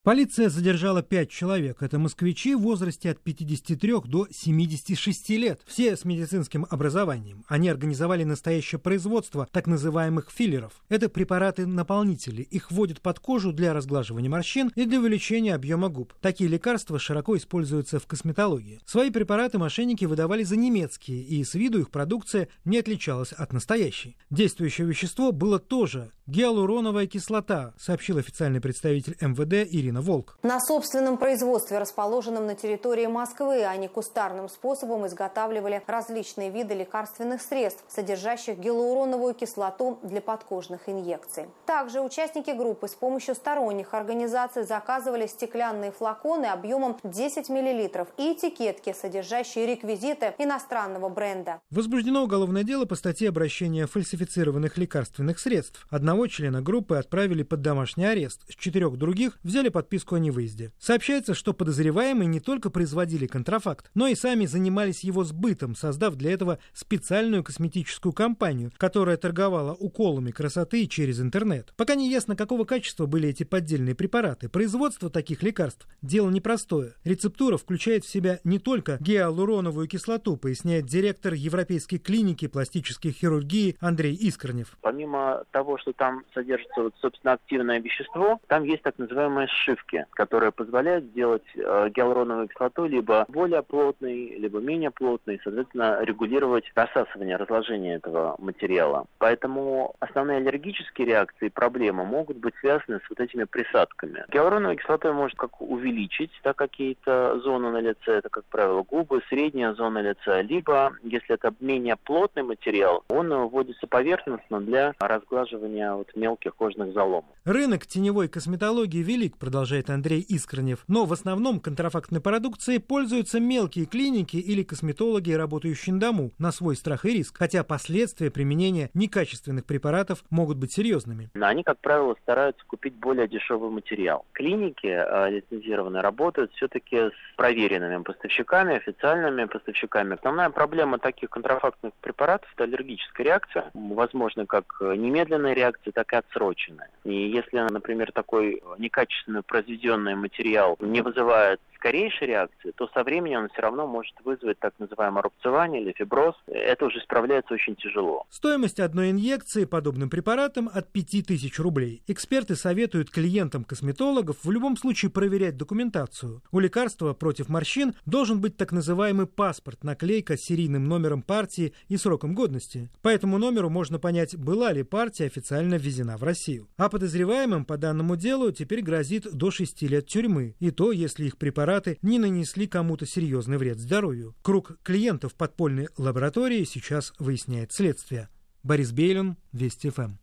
Полиция задержала 5 человек. Это москвичи в возрасте от 53 до 76 лет. Все с медицинским образованием. Они организовали настоящее производство так называемых филлеров. Это препараты-наполнители. Их вводят под кожу для разглаживания морщин и для увеличения объема губ. Такие лекарства широко используются в косметологии. Свои препараты мошенники выдавали за немецкие, и с виду их продукция не отличалась от настоящей. Действующее вещество было тоже гиалуроновая кислота, сообщил официальный представитель МВД Ирина Волк. На собственном производстве, расположенном на территории Москвы, они кустарным способом изготавливали различные виды лекарственных средств, содержащих гиалуроновую кислоту для подкожных инъекций. Также участники группы с помощью сторонних организаций заказывали стеклянные флаконы объемом 10 мл и этикетки, содержащие реквизиты иностранного бренда. Возбуждено уголовное дело по статье обращения фальсифицированных лекарственных средств. Одного члена группы отправили под домашний арест, с 4 других взяли подписку о невыезде. Сообщается, что подозреваемые не только производили контрафакт, но и сами занимались его сбытом, создав для этого специальную косметическую компанию, которая торговала уколами красоты через интернет. Пока не ясно, какого качества были эти поддельные препараты. Производство таких лекарств – дело непростое. Рецептура включает в себя не только гиалуроновую кислоту, поясняет директор Европейской клиники пластической хирургии Андрей Искренев. Помимо того, что там содержится, собственно, активное вещество, там есть так называемые сшивки, которые позволяют сделать гиалуроновую кислоту либо более плотной, либо менее плотной, соответственно, регулировать рассасывание, разложение этого материала. Поэтому основные аллергические реакции и проблемы могут быть связаны с вот этими присадками. Гиалуроновая кислота может как увеличить какие-то зоны на лице, это, как правило, губы, средняя зона лица, либо, если это менее плотный материал, он вводится поверхностно для разглаживания мелких кожных заломов. Рынок теневой косметологии велик, продолжает Андрей Искренев, но в основном контрафактной продукцией пользуются мелкие клиники или косметологи, работающие на дому, на свой страх и риск, хотя последствия применения некачественных препаратов могут быть серьезными. Они, как правило, стараются купить более дешевый материал. Клиники лицензированные работают все-таки с проверенными поставщиками, официальными поставщиками. Основная проблема таких контрафактных препаратов – это аллергическая реакция, возможно, как немедленная реакция, так и отсроченная. И если, например, такой некачественно произведенный материал не вызывает скорейшей реакции, то со временем он все равно может вызвать так называемое рубцевание или фиброз. Это уже справляется очень тяжело. Стоимость одной инъекции подобным препаратом от 5000 рублей. Эксперты советуют клиентам косметологов в любом случае проверять документацию. У лекарства против морщин должен быть так называемый паспорт, наклейка с серийным номером партии и сроком годности. По этому номеру можно понять, была ли партия официально ввезена в Россию. А подозреваемым по данному делу теперь грозит до 6 лет тюрьмы. И то, если их препараты не нанесли кому-то серьезный вред здоровью. Круг клиентов подпольной лаборатории сейчас выясняет следствие. Борис Бейлин, Вести ФМ.